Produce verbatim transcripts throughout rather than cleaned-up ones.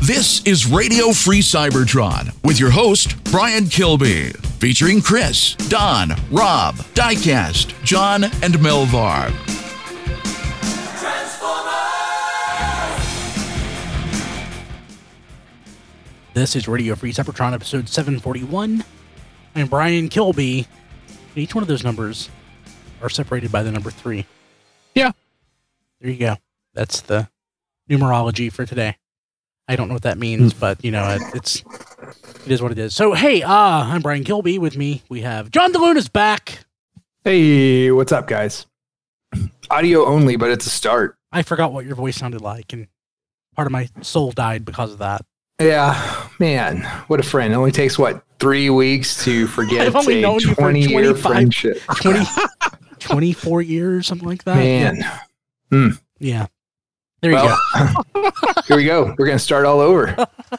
This is Radio Free Cybertron with your host, Brian Kilby, featuring Chris, Don, Rob, Diecast, John, and Melvar. This is Radio Free Cybertron episode seven forty-one. I'm Brian Kilby. Each one of those numbers are separated by the number three. Yeah. There you go. That's the numerology for today. I don't know what that means, but you know, it, it's it is what it is. So hey, uh, I'm Brian Kilby. With me, we have John DeLuna's back. Hey, what's up, guys? Audio only, but it's a start. I forgot what your voice sounded like, and part of my soul died because of that. Yeah, man, what a friend. It only takes, what, three weeks to forget a twenty-year friendship. twenty, twenty-four years, something like that. Man. Yeah. Mm. Yeah. There you well, go. Here we go. We're going to start all over.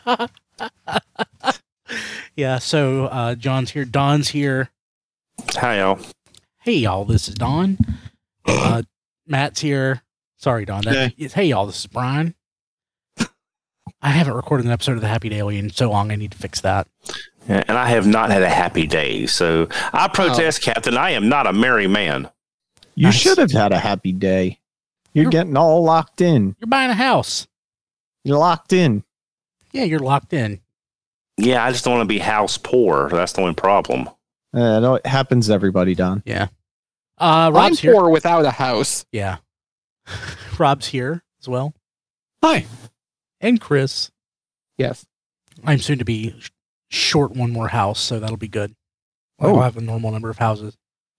Yeah, so uh, John's here. Don's here. Hi, y'all. Hey, y'all, this is Don. Uh, Matt's here. Sorry, Don. That, hey. hey, y'all, this is Brian. I haven't recorded an episode of The Happy Daily in so long, I need to fix that. Yeah, and I have not had a happy day, so I protest, oh. Captain. I am not a merry man. You nice. should have had a happy day. You're, you're getting all locked in. You're buying a house. You're locked in. Yeah, you're locked in. Yeah, I just don't want to be house poor. That's the only problem. Uh, no, it happens to everybody, Don. Yeah. Uh, Rob's I'm here. poor without a house. Yeah. Rob's here as well. Hi. And Chris. Yes. I'm soon to be sh- short one more house, so that'll be good. Oh. I'll have a normal number of houses.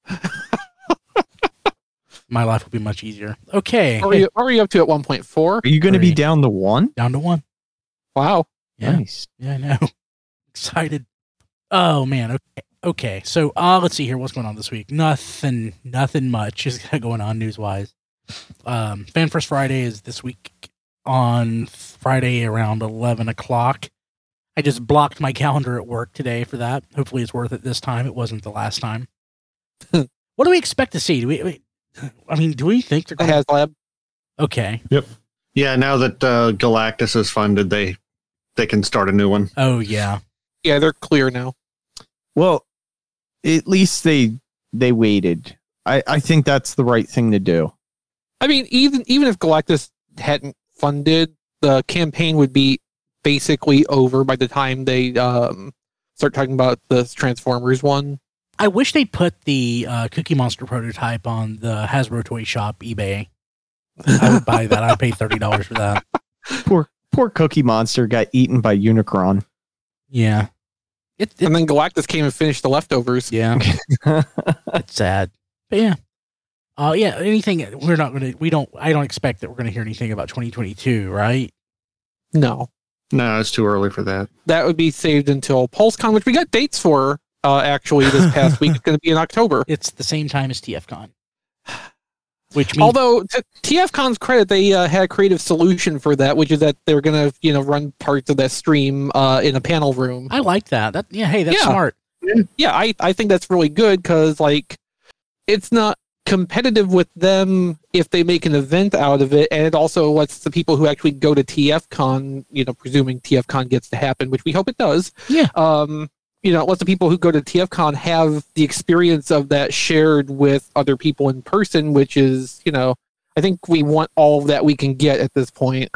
My life will be much easier. Okay. What are you, what are you up to at one point four? Are you going to be down to one? Down to one. Wow. Yeah. Nice. Yeah, I know. Excited. Oh, man. Okay. Okay. So, uh, let's see here. What's going on this week? Nothing, nothing much is going on news-wise. Um, Fan First Friday is this week on Friday around eleven o'clock. I just blocked my calendar at work today for that. Hopefully it's worth it this time. It wasn't the last time. What do we expect to see? Do we, we I mean, do we think they're The going to... HasLab. Okay. Yep. Yeah, now that uh, Galactus is funded, they they can start a new one. Oh, yeah. Yeah, they're clear now. Well, at least they they waited. I, I think that's the right thing to do. I mean, even even if Galactus hadn't funded, the campaign would be basically over by the time they um, start talking about the Transformers one. I wish they'd put the uh, Cookie Monster prototype on the Hasbro Toy Shop eBay. I would buy that. I'd pay thirty dollars for that. Poor poor Cookie Monster got eaten by Unicron. Yeah. It, it, and then Galactus came and finished the leftovers. Yeah. It's sad. But yeah. Uh, yeah, anything, we're not going to, we don't, I don't expect that we're going to hear anything about twenty twenty-two, right? No. No, it's too early for that. That would be saved until PulseCon, which we got dates for, uh, actually, this past week. It's going to be in October. It's the same time as TFCon. Which means... Although, to TFCon's credit, they uh, had a creative solution for that, which is that they're going to, you know, run parts of that stream uh, in a panel room. I like that. That yeah, hey, that's yeah. smart. Yeah, I, I think that's really good, because, like, it's not competitive with them if they make an event out of it, and it also lets the people who actually go to TFCon, you know, presuming TFCon gets to happen, which we hope it does. Yeah. Um, you know, it lets the people who go to TFCon have the experience of that shared with other people in person, which is, you know, I think we want all that we can get at this point.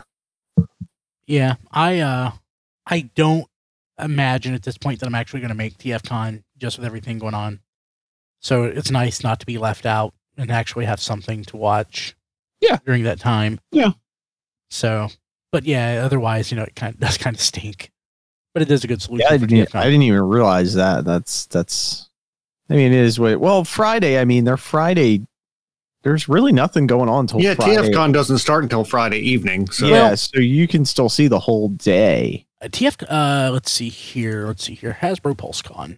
Yeah, I uh, I don't imagine at this point that I'm actually going to make TFCon just with everything going on. So it's nice not to be left out and actually have something to watch. Yeah. During that time. Yeah. So, but yeah, otherwise, you know, it kind of does kind of stink. But it is a good solution. Yeah, I for didn't, TFCon. I didn't even realize that. That's, that's, I mean, it is what, well, Friday, I mean, they're Friday. There's really nothing going on until yeah, Friday. TFCon doesn't start until Friday evening. So. Yeah, well, so you can still see the whole day. Uh, T F, uh, let's see here. Let's see here. Hasbro PulseCon.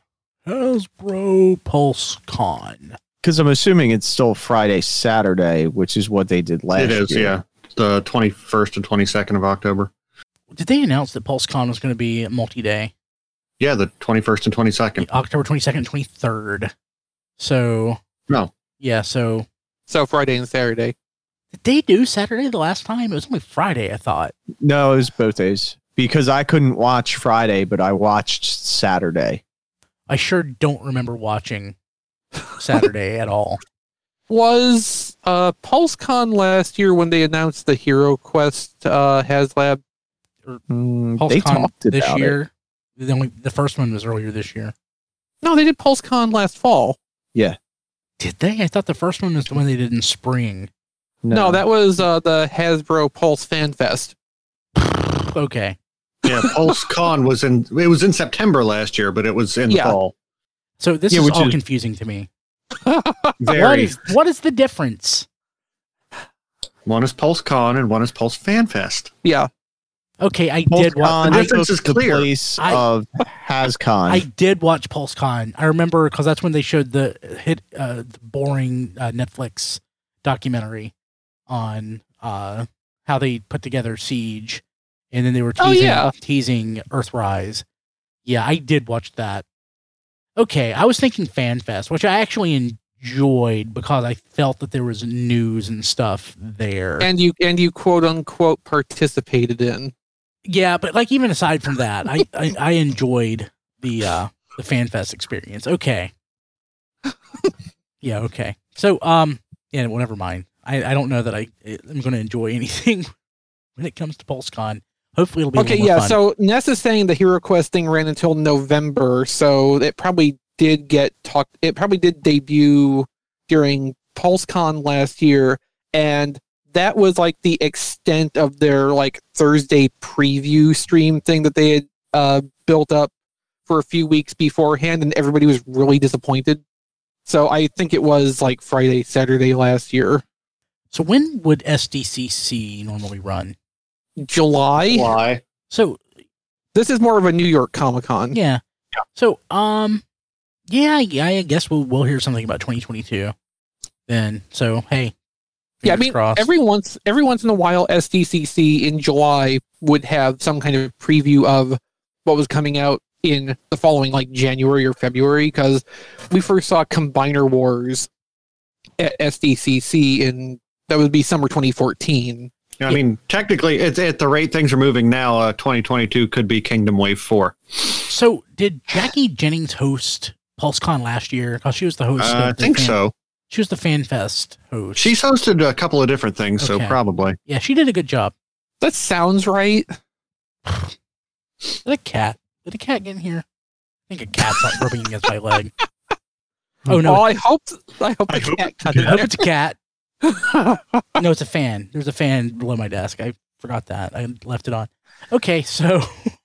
Hasbro PulseCon. Because I'm assuming it's still Friday, Saturday, which is what they did last year. It is, year. yeah. The twenty-first and twenty-second of October. Did they announce that PulseCon was going to be multi-day? Yeah, the twenty-first and twenty-second. October twenty-second and twenty-third. So... No. Yeah, so... So Friday and Saturday. Did they do Saturday the last time? It was only Friday, I thought. No, it was both days. because I couldn't watch Friday, but I watched Saturday. I sure don't remember watching Saturday at all. Was uh, PulseCon last year when they announced the Hero Quest uh, HasLab? Mm, they talked this about year. it. The only the first one was earlier this year. No, they did PulseCon last fall. Yeah. Did they? I thought the first one was the one they did in spring. No, no that was uh, the Hasbro Pulse Fan Fest. Okay. Yeah, PulseCon was in it was in September last year, but it was in Yeah. fall. So this Yeah, is which all is- confusing to me. Very. What is what is the difference? One is PulseCon and one is Pulse Fan Fest. Yeah. Okay, I did watch. The I, difference is the clear. place I- of HasCon. I did watch PulseCon. I remember because that's when they showed the hit, uh, the boring uh, Netflix documentary on uh, how they put together Siege, and then they were Oh, teasing, yeah. teasing Earthrise. Yeah, I did watch that. Okay, I was thinking FanFest, which I actually enjoyed because I felt that there was news and stuff there. And you and you quote unquote participated in. Yeah, but like even aside from that, I, I, I enjoyed the uh the FanFest experience. Okay. Yeah, okay. So um yeah, well never mind. I, I don't know that I I'm gonna enjoy anything when it comes to PulseCon. Hopefully it'll be Okay, a little more yeah, fun. so Ness is saying the Hero Quest thing ran until November, so it probably did get talked it probably did debut during PulseCon last year, and that was like the extent of their like Thursday preview stream thing that they had uh, built up for a few weeks beforehand, and everybody was really disappointed. So I think it was like Friday, Saturday last year. So when would S D C C normally run? July? Why? So This is more of a New York Comic-Con. yeah. So um yeah, yeah, I guess we'll we'll hear something about twenty twenty-two then. So hey. Yeah, I fingers mean, crossed. every once every once in a while, S D C C in July would have some kind of preview of what was coming out in the following, like January or February, because we first saw Combiner Wars at S D C C, and that would be summer twenty fourteen. I mean, technically, it's at the rate things are moving now. Uh, twenty twenty-two could be Kingdom Wave four. So did Jackie Jennings host PulseCon last year? Because she was the host. Uh, of I the think fan, so. She was the FanFest host. She's hosted a couple of different things, Okay. so probably. yeah, she did a good job. That sounds right. Did a cat? Did a cat get in here? I think a cat's like rubbing against my leg. Oh Oh, no! I hope I hope I the hope cat it's got I in hope there. it's a cat. No, it's a fan. There's a fan below my desk. I forgot that. I left it on. Okay, so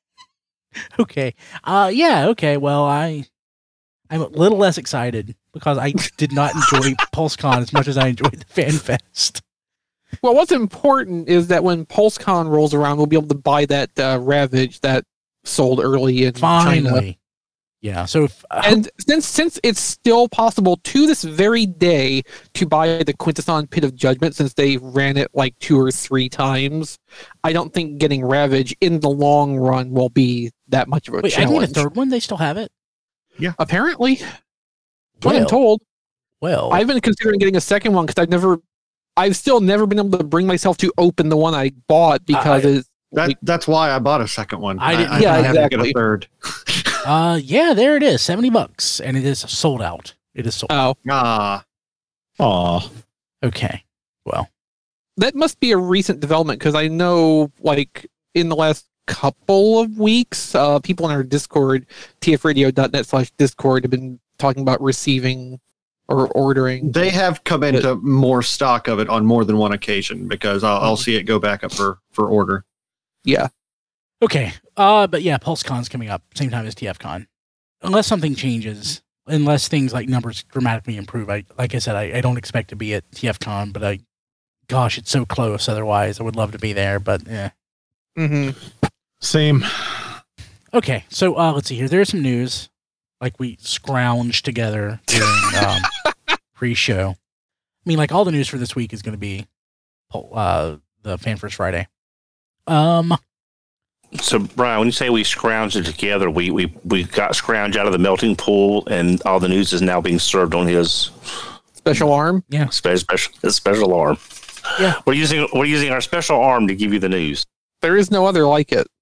okay, uh, yeah, okay. Well, I I'm a little less excited because I did not enjoy PulseCon as much as I enjoyed the FanFest. Well, what's important is that when PulseCon rolls around, we'll be able to buy that uh, Ravage that sold early in China. Finally, yeah. So if, uh, And since since it's still possible to this very day to buy the Quintesson Pit of Judgment, since they ran it like two or three times, I don't think getting Ravage in the long run will be that much of a wait, I need a challenge. third one. They still have it. Apparently, what I'm Well, told. well, I've been considering getting a second one because I've never, I've still never been able to bring myself to open the one I bought because I- it's That that's why I bought a second one. I didn't- I, yeah, I had to get exactly. a third. uh, yeah, there it is, seventy bucks, and it is sold out. It is sold. oh, Ah, Aw. Okay, well, that must be a recent development because I know like in the last couple of weeks, uh, people in our Discord, tfradio.net slash Discord, have been talking about receiving or ordering. they have come into more stock of it on more than one occasion because I'll, I'll see it go back up for for order. Yeah. okay. Uh, but yeah, PulseCon's coming up same time as TFCon, unless something changes. Unless things like numbers dramatically improve. I like I said, I, I don't expect to be at TFCon, but I, gosh, it's so close. Otherwise, I would love to be there. But yeah. Mm-hmm. Same. Okay, so uh, let's see here. There's some news, like we scrounged together during um, pre-show. I mean, like all the news for this week is going to be uh, the Fan First Friday. Um, So, Brian, when you say we scrounged it together, we, we, we got scrounged out of the melting pool, and all the news is now being served on his Special arm. special special, his special arm. Yeah. We're using we're using our special arm to give you the news. There is no other like it.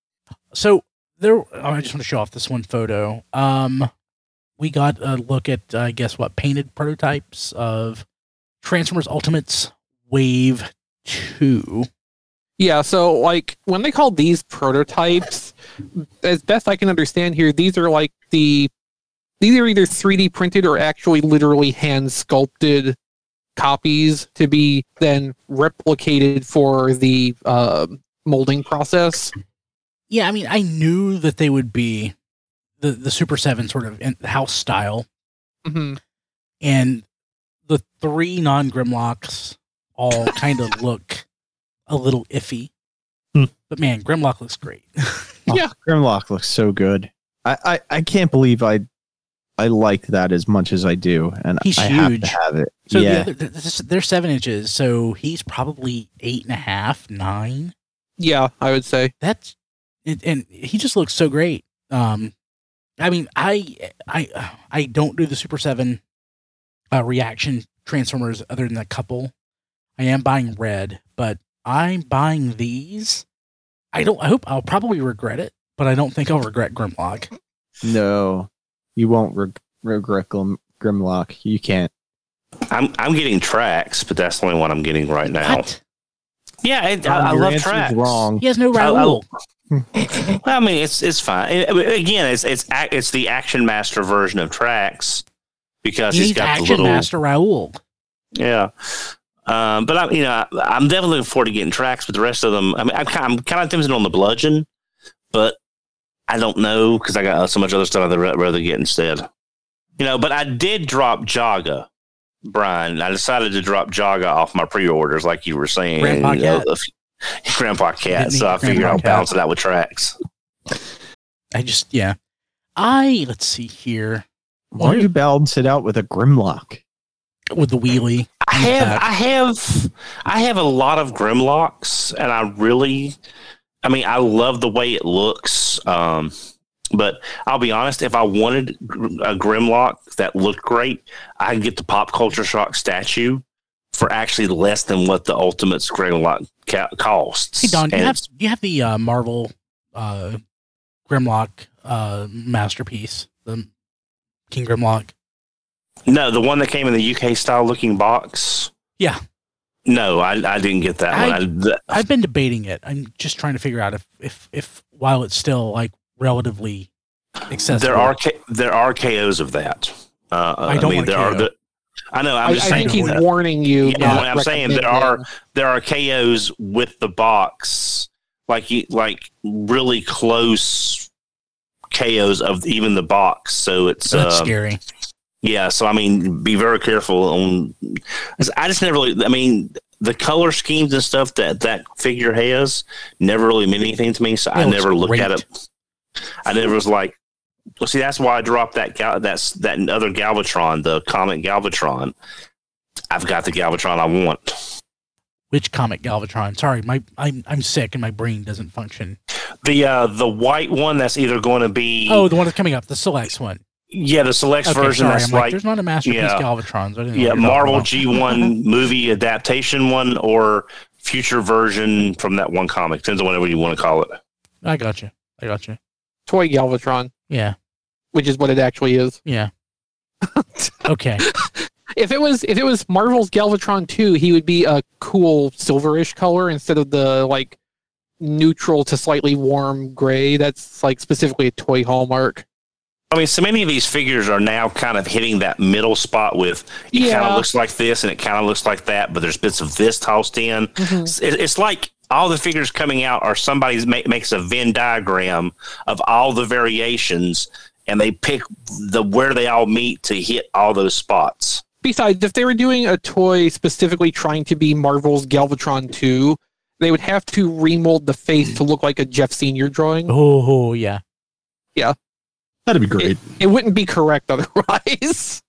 So there, oh, I just want to show off this one photo. Um, we got a look at, I guess, what painted prototypes of Transformers Ultimates Wave Two. Yeah, so like when they call these prototypes, as best I can understand here, these are like the these are either three D printed or actually literally hand sculpted copies to be then replicated for the uh, molding process. Yeah, I mean, I knew that they would be the the Super Seven sort of in house style, Mm-hmm. and the three non Grimlocks all kind of look a little iffy. Hmm. But man, Grimlock looks great. Oh, Yeah. Grimlock looks so good. I, I, I can't believe I I like that as much as I do, and He's I huge. have to have it. So yeah, the other, this, they're seven inches, so he's probably eight and a half, nine. Yeah, I would say. That's and, and he just looks so great. Um, I mean, I I I don't do the Super Seven uh, reaction Transformers other than a couple. I am buying red, but I'm buying these. I don't. I hope I'll probably regret it, but I don't think I'll regret Grimlock. no, you won't reg- regret Grim- Grimlock. You can't. I'm I'm getting Trax, but that's the only one I'm getting right now. What? Yeah, I, Um, I, I your love answer's Trax. Wrong. He has no I- I- Raoul. Well, I mean, it's it's fine. It- again, it's it's ac- it's the Action Master version of Trax because He he's needs got the Action little Master Raoul. yeah. Um, but I'm you know I'm definitely looking forward to getting Trax, but the rest of them, I mean, I'm kind I'm kind of tempted on the Bludgeon, but I don't know because I got so much other stuff I'd rather get instead. You know, but I did drop Jaga, Brian. I decided to drop Jaga off my pre-orders, like you were saying. Grandpa you know, Cat. the- Grandpa Cat. Didn't So I need figured Grandpa I'll Cat. balance it out with Trax. I just yeah. I let's see here Why don't you balance it out with a Grimlock? with the wheelie. I in the have, back. I have, I have a lot of Grimlocks, and I really, I mean, I love the way it looks. Um, but I'll be honest, if I wanted a Grimlock that looked great, I could get the Pop Culture Shock statue for actually less than what the Ultimate's Grimlock ca- costs. Hey Don, do you And have it's- do you have the uh, Marvel uh, Grimlock uh, masterpiece, the King Grimlock? no, the one that came in the U K style looking box. Yeah. No, I, I didn't get that I- one. I, the, I've been debating it. I'm just trying to figure out if if if while it's still like relatively accessible. there are K- there are K Os of that. Uh, I don't mean, want a there are K O. the. I know. I'm I, just I saying. think he's that. warning you. Yeah, not I'm saying there recommending. are there are K Os with the box, like you like really close K Os of even the box. So it's That's um, scary. yeah. So I mean, be very careful on. I just never really. I mean, the color schemes and stuff that that figure has never really meant anything to me. So Yeah, I it looks never looked at great. it. I never was like. Well, see, that's why I dropped that gal- that's that other Galvatron, the Comet Galvatron. I've got the Galvatron I want. Which comic Galvatron? Sorry, my I'm I'm sick and my brain doesn't function. The uh, the white one that's either going to be Oh, the one that's coming up, the Selects one. yeah the Selects Okay, version sorry, that's I'm like, like there's not a masterpiece yeah. Galvatron. So I didn't know yeah what you're Marvel talking G one movie adaptation one or future version from that one comic. Depends on whatever you want to call it. about. I got you. I got you. Toy Galvatron, Yeah. which is what it actually is. Yeah. Okay. If it was if it was Marvel's Galvatron two, he would be a cool silverish color instead of the like neutral to slightly warm gray. That's like specifically a toy hallmark. I mean, so many of these figures are now kind of hitting that middle spot with it kind Yeah. of looks like this and it kind of looks like that, but there's bits of this tossed in. Mhm. It's, it's like all the figures coming out are somebody ma- makes a Venn diagram of all the variations, and they pick the where they all meet to hit all those spots. Besides, if they were doing a toy specifically trying to be Marvel's Galvatron two, they would have to remold the face to look like a Jeff Senior drawing. Oh yeah. That'd be great. It, it wouldn't be correct otherwise.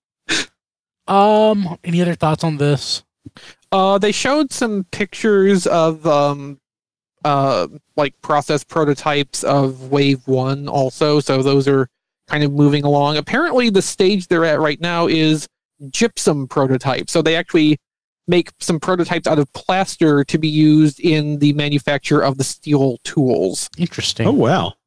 Um. Any other thoughts on this? Uh, they showed some pictures of um, uh, like process prototypes of Wave One also. So those are kind of moving along. Apparently, the stage they're at right now is gypsum prototype. So they actually make some prototypes out of plaster to be used in the manufacture of the steel tools. Interesting. Oh wow.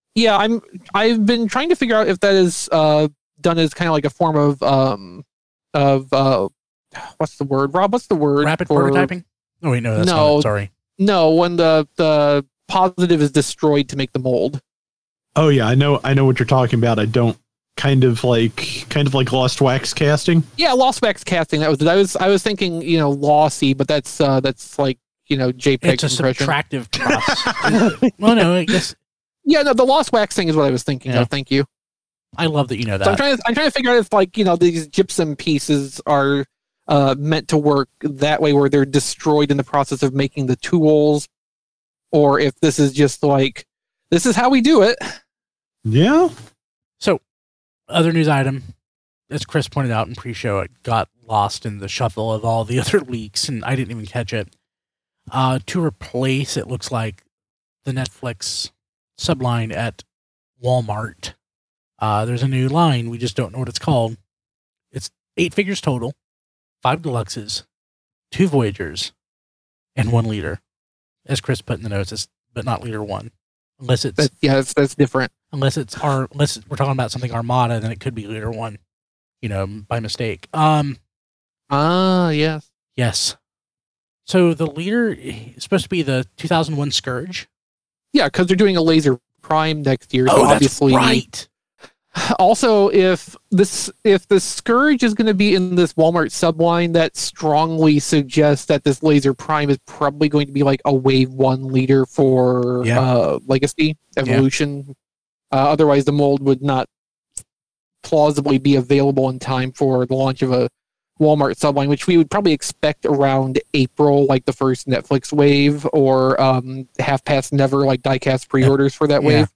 Yeah, I'm. I've been trying to figure out if that is uh, done as kind of like a form of um, of uh, what's the word, Rob? What's the word? Rapid for, prototyping. Oh wait, no, that's no, not it. Sorry. No, when the the positive is destroyed to make the mold. Oh yeah, I know. I know what you're talking about. I don't. Kind of like, kind of like lost wax casting. Yeah, lost wax casting. That was. I was. I was thinking, you know, lossy, but that's uh, that's like, you know, JPEG It's a compression. subtractive process. Well, no, I guess. Yeah, no, the lost wax thing is what I was thinking Yeah. of. Thank you. I love that you know that. So I'm trying to. I'm trying to figure out if, like, you know, these gypsum pieces are uh, meant to work that way, where they're destroyed in the process of making the tools, or if this is just like, this is how we do it. Yeah. So, other news item, as Chris pointed out in pre-show, it got lost in the shuffle of all the other leaks, and I didn't even catch it. Uh, to replace, it looks like, the Netflix subline at Walmart. Uh, there's a new line. We just don't know what it's called. It's eight figures total, five deluxes, two Voyagers, and one leader. As Chris put in the notes, it's, but not leader one. Unless it's That, yeah, that's, that's different. unless it's our unless we're talking about something Armada, then it could be leader one, you know, by mistake. Um, Ah, yes. yes. So the leader is supposed to be the two thousand one Scourge. Yeah, because they're doing a laser prime next year. So Oh, that's obviously, right. Also, if this if the Scourge is going to be in this Walmart subline, that strongly suggests that this Laser Prime is probably going to be like a Wave One leader for Yeah. uh, Legacy Evolution. Uh, otherwise, the mold would not plausibly be available in time for the launch of a Walmart subline, which we would probably expect around April, like the first Netflix wave, or um, half past never, like diecast pre-orders for that Yeah. wave.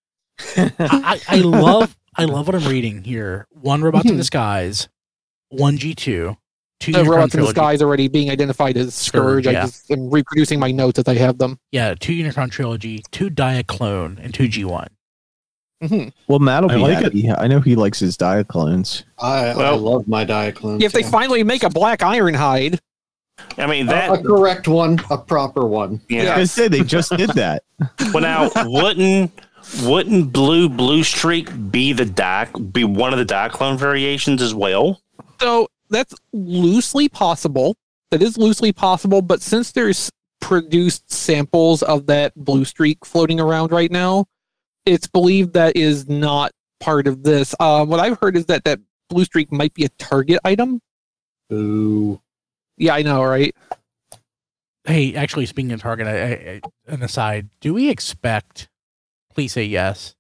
I, I I love I love what I'm reading here. One Robots in Disguise, one G two, two The Unicron Robots in Trilogy. Disguise already being identified as Scourge. Scourge, yeah. I just am reproducing my notes as I have them. Yeah, two Unicron Trilogy, two Diaclone, and two G one. Mm-hmm. Well, Matt will I be like happy. I know he likes his Diaclones. I, I Well- love my Diaclone. If they finally make a black Ironhide, I mean a, that. a correct one, a proper one. Yeah. I was gonna say they just did that. Well, now wouldn't wouldn't blue blue streak be the die be one of the Diaclone variations as well? so that's loosely possible. That is loosely possible, but since there's produced samples of that blue streak floating around right now, it's believed that is not part of this. Uh, what I've heard is that that blue streak might be a target item. Ooh. Yeah, I know, right? Hey, actually, speaking of Target, I, I, I, an aside, do we expect, please say yes,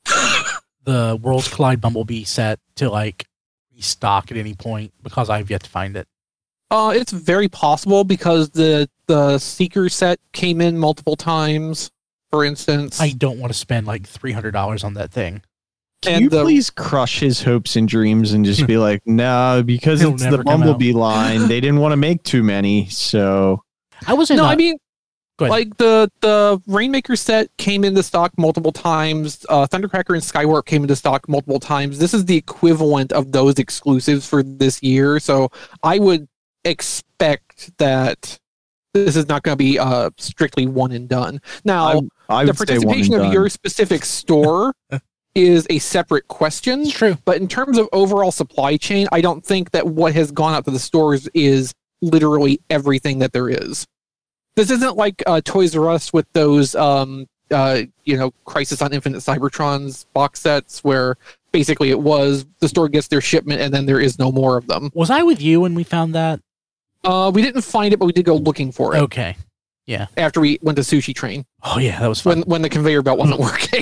the Worlds Collide Bumblebee set to, like, restock at any point? Because I've yet to find it. Uh, it's very possible because the the Seeker set came in multiple times, for instance. I don't want to spend, like, three hundred dollars on that thing. Can And you the- please crush his hopes and dreams and just be like, no, because It'll it's never the come out." Bumblebee line. They didn't want to make too many, so I was in no, a- I mean, Go ahead. like the the Rainmaker set came into stock multiple times. Uh, Thundercracker and Skywarp came into stock multiple times. This is the equivalent of those exclusives for this year. So I would expect that this is not going to be uh, strictly one and done. Now, I, I the would say one and participation of done. your specific store is a separate question. It's true. But in terms of overall supply chain, I don't think that what has gone out to the stores is literally everything that there is. This isn't like uh, Toys R Us with those, um, uh, you know, Crisis on Infinite Cybertrons box sets where basically it was the store gets their shipment and then there is no more of them. Was I with you when we found that? Uh, we didn't find it, but we did go looking for it Okay. after we went to Sushi Train Oh, yeah, that was fun. when when the conveyor belt wasn't working.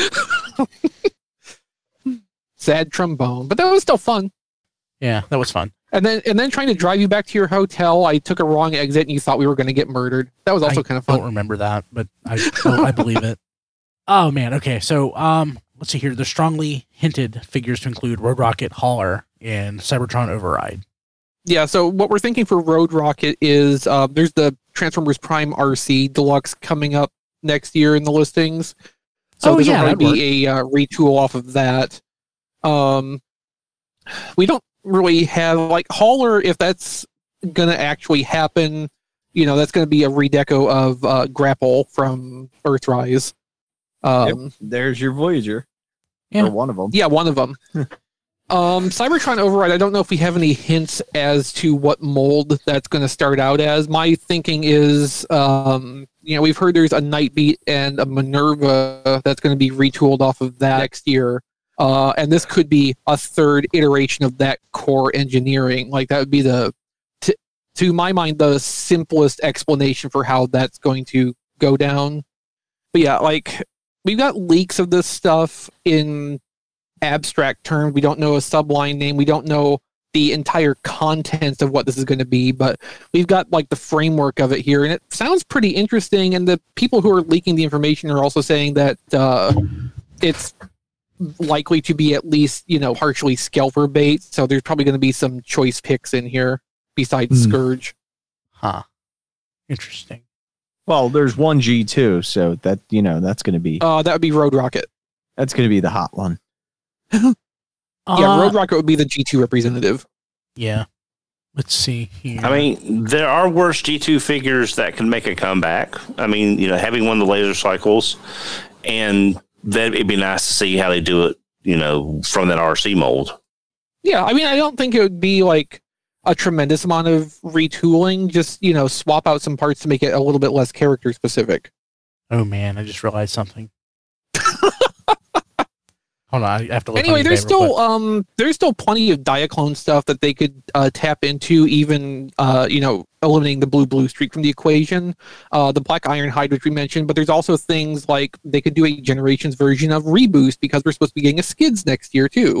Sad trombone, but that was still fun. Yeah, that was fun. And then and then trying to drive you back to your hotel, I took a wrong exit and you thought we were going to get murdered. That was also I kind of don't fun. remember that, but I oh, I believe it. Oh man, okay. So um, let's see here. There's strongly hinted figures to include Road Rocket, Hauler, and Cybertron Override. Yeah, so what we're thinking for Road Rocket is uh, there's the Transformers Prime R C Deluxe coming up next year in the listings. So Oh, this yeah, will that'd probably be a uh, retool off of that. Um, we don't really have like Hauler. If that's going to actually happen, you know, that's going to be a redeco of uh, Grapple from Earthrise. Um, Yep, there's your Voyager. Yeah. Or one of them. Yeah, one of them. um, Cybertron Override, I don't know if we have any hints as to what mold that's going to start out as. My thinking is, um, you know, we've heard there's a Nightbeat and a Minerva that's going to be retooled off of that next year. Uh, and this could be a third iteration of that core engineering. Like, that would be the, t- to my mind, the simplest explanation for how that's going to go down. But yeah, like, we've got leaks of this stuff in abstract terms. We don't know a subline name. We don't know the entire contents of what this is going to be, but we've got like the framework of it here, and it sounds pretty interesting. And the people who are leaking the information are also saying that uh, it's likely to be at least, you know, partially Skelver bait. So there's probably going to be some choice picks in here besides Hmm. Scourge. Huh. Interesting. Well, there's one G two, so that, you know, that's going to be Uh, that would be Road Rocket. that's going to be the hot one. Yeah, Uh, Road Rocket would be the G two representative. Yeah. Let's see here. I mean, there are worse G two figures that can make a comeback. I mean, you know, having one of the laser cycles, and that it'd be nice to see how they do it, you know, from that R C mold. Yeah, I mean, I don't think it would be like a tremendous amount of retooling. Just, you know, swap out some parts to make it a little bit less character specific. oh man, I just realized something. Hold on, I have to look. Anyway, on there's eBay real still quick. um there's still plenty of Diaclone stuff that they could uh, tap into, even uh you know, eliminating the blue blue streak from the equation, uh the black Ironhide, which we mentioned. But there's also things like they could do a Generations version of Reboost, because we're supposed to be getting a Skids next year too.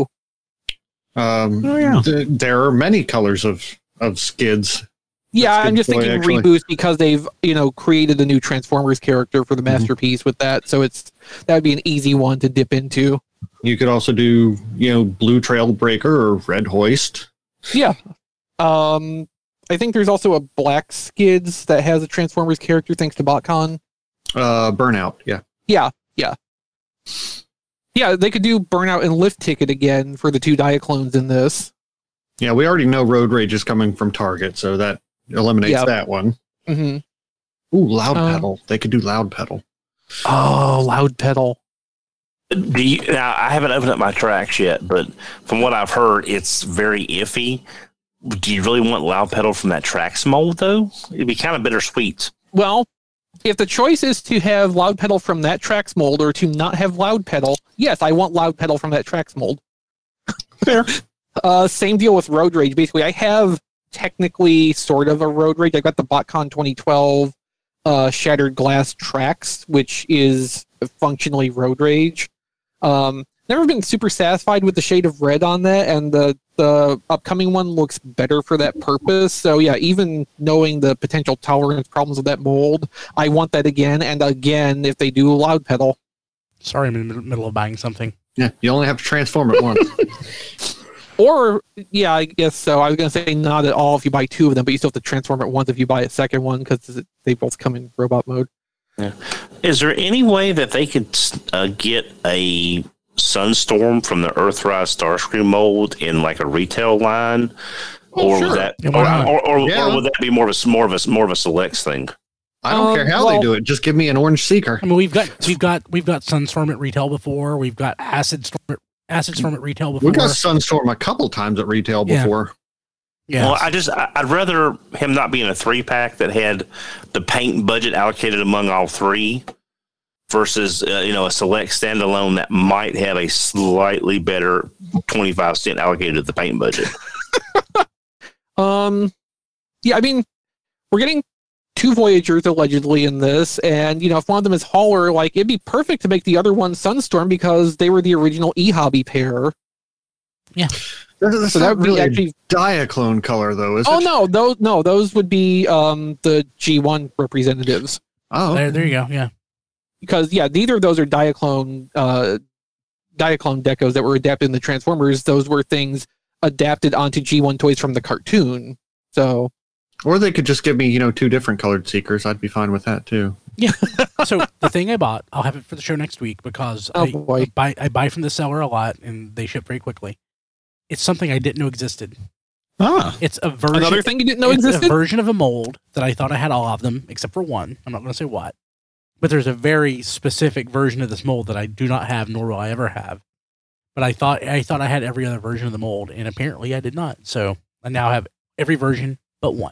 Um, Oh, yeah. th- there are many colors of of skids. Yeah, That's I'm good just point, thinking actually. Reboost, because they've, you know, created the new Transformers character for the Mm-hmm. Masterpiece with that, so it's that would be an easy one to dip into. You could also do, you know, blue Trailbreaker or red Hoist. Yeah. Um, I think there's also a Black Skids that has a Transformers character thanks to BotCon. Uh, Burnout, yeah. Yeah, yeah. Yeah, they could do Burnout and Lift Ticket again for the two Diaclones in this. Yeah, we already know Road Rage is coming from Target, so that eliminates Yeah. that one. hmm Ooh, Loud Um, Pedal. They could do Loud Pedal. Oh, Loud Pedal. Do you, now, I haven't opened up my tracks yet, but from what I've heard, it's very iffy. Do you really want Loud Pedal from that tracks mold, though? It'd be kind of bittersweet. Well, if the choice is to have Loud Pedal from that tracks mold or to not have Loud Pedal, yes, I want Loud Pedal from that tracks mold. Fair. Uh, same deal with Road Rage. Basically, I have technically sort of a Road Rage. I got the BotCon twenty twelve uh, Shattered Glass tracks, which is functionally Road Rage. Um, never been super satisfied with the shade of red on that, and the the upcoming one looks better for that purpose. So yeah, even knowing the potential tolerance problems of that mold, I want that again and again if they do a Loud Pedal. Sorry, I'm in the middle of buying something. Yeah, you only have to transform it once. Or, yeah, I guess so. I was going to say not at all if you buy two of them, but you still have to transform it once if you buy a second one, because they both come in robot mode. Yeah. Is there any way that they could uh, get a Sunstorm from the Earthrise Starscream mold in like a retail line, Oh, or sure. would that, Yeah, or, why not? or, or, Yeah. or would that be more of a more of a more of a selects thing? I don't Um, care how well- they do it. Just give me an Orange Seeker. I mean, we've got we've got we've got Sunstorm at retail before. We've got Acid Storm at, Acid Storm at retail before. We got Sunstorm a couple times at retail Yeah. before. yeah. Well, I just I- I'd rather him not be in a three pack that had the paint budget allocated among all three, versus uh, you know, a select standalone that might have a slightly better twenty-five cent allocated to the paint budget. Um, yeah, I mean, we're getting two Voyagers allegedly in this, and, you know, if one of them is Hauler, like, it'd be perfect to make the other one Sunstorm because they were the original E-Hobby pair. That's, that's So that not would be really actually... a Diaclone color, though, is Oh, it? no, those, no, those would be um the G one representatives. Oh, there, there you go. Yeah. Because, yeah, neither of those are Diaclone, uh, Diaclone decos that were adapted in the Transformers. Those were things adapted onto G one toys from the cartoon. So, or they could just give me, you know, two different colored Seekers. I'd be fine with that, too. So the thing I bought, I'll have it for the show next week because Oh, I, boy. I buy I buy from the seller a lot and they ship very quickly. It's something I didn't know existed. Ah. It's a version. another thing you didn't know it's existed? a version of a mold that I thought I had all of them except for one. I'm not going to say what. But there's a very specific version of this mold that I do not have, nor will I ever have. But I thought I thought I had every other version of the mold, and apparently I did not. So I now have every version but one.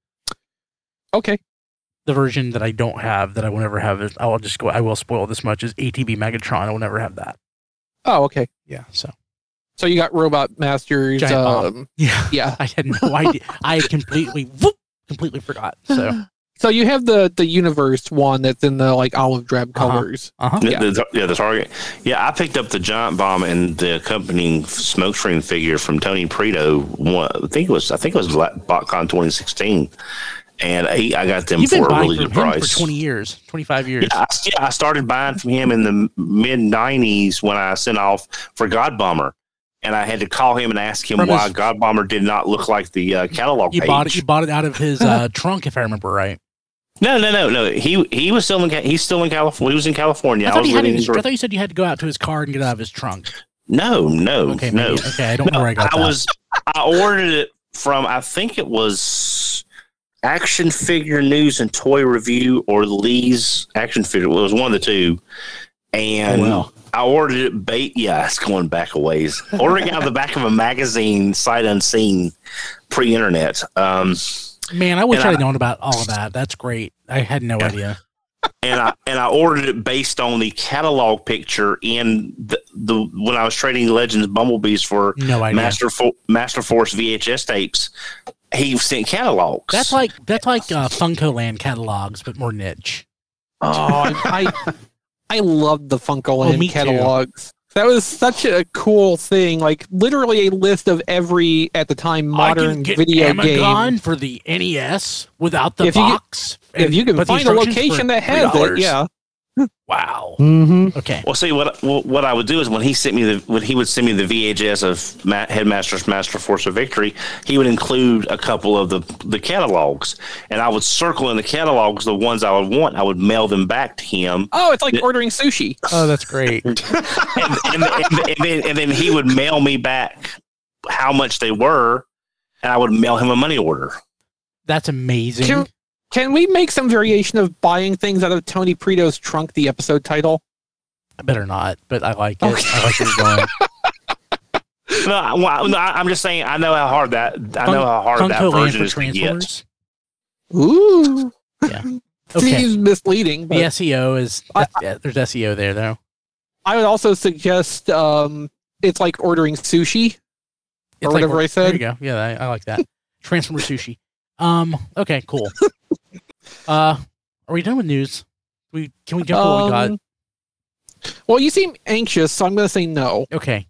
Okay. The version that I don't have, that I will never have, is I'll just go. I will spoil this much: is A T B Megatron. I will never have that. Oh, okay. Yeah. So. So you got Robot Masters. Giant bomb. Um, yeah. Yeah. I had no idea. I completely, whoop, completely forgot. So. So you have the the universe one that's in the like olive drab colors. Uh-huh. The- Yeah. the- yeah, the target. Yeah, I picked up the giant bomb and the accompanying smokescreen figure from Tony Prito. One, I think it was. I think it was BotCon twenty sixteen, and I, I got them You've been for a buying really from good him price. for twenty years, twenty-five years. Yeah, I, yeah, I started buying from him in the mid nineties when I sent off for God Bomber, and I had to call him and ask him From why his- God Bomber did not look like the uh, catalog You page. bought it. You bought it out of his uh, trunk, if I remember right. No, no, no, no. He he was still in Ca- he's still in California. He was in California. I I, thought, was he had living it, in I thought you said you had to go out to his car and get it out of his trunk. No, no, Okay, no. maybe. Okay, I don't know No, where I got I that. was I ordered it from I think it was Action Figure News and Toy Review or Lee's Action Figure. Well, it was one of the two. And Oh, wow. I ordered it bait yeah, it's going back a ways. Ordering out of the back of a magazine, sight unseen, pre internet. Um Man, I wish and I'd I- known about all of that. That's great. I had no idea. and I and I ordered it based on the catalog picture in the, the when I was trading Legends Bumblebees for No idea. Master Fo- Master Force V H S tapes. He sent catalogs. That's like that's like uh, Funko Land catalogs, but more niche. Oh, I I, I loved the Funko Land Oh, me too. catalogs. That was such a cool thing. Like literally a list of every at the time I modern can get video Amagon game. for the N E S without the If you get- box. If and- you can but the find a instructions location for that has three dollars. it, yeah. Wow. Mm-hmm. Okay. Well, see what what I would do is when he sent me the when he would send me the V H S of Ma- Headmaster's Master Force of Victory, he would include a couple of the the catalogs, and I would circle in the catalogs the ones I would want. I would mail them back to him, Oh, it's like Yeah. ordering sushi. Oh, that's great. and, and, and, and, then, and then he would mail me back how much they were, and I would mail him a money order. That's amazing. Can, can we make some variation of buying things out of Tony Prito's trunk, the episode title? I better not, but I like it. Okay. I like where you're going. No, I, well, no, I- I'm just saying. I know how hard that. I know how hard that Funko Land version for is to get. Transformers. Ooh. Yeah. Okay. Seems misleading. But The S E O is I- yeah, there's S E O there though. I would also suggest um, it's like ordering sushi. It's Or whatever I said. There you go. Yeah, I, I like that. Transformer sushi. Um. Okay. Cool. uh, are we done with news? We can we jump to what we got? Um, Well, you seem anxious, so I'm going to say no. Okay.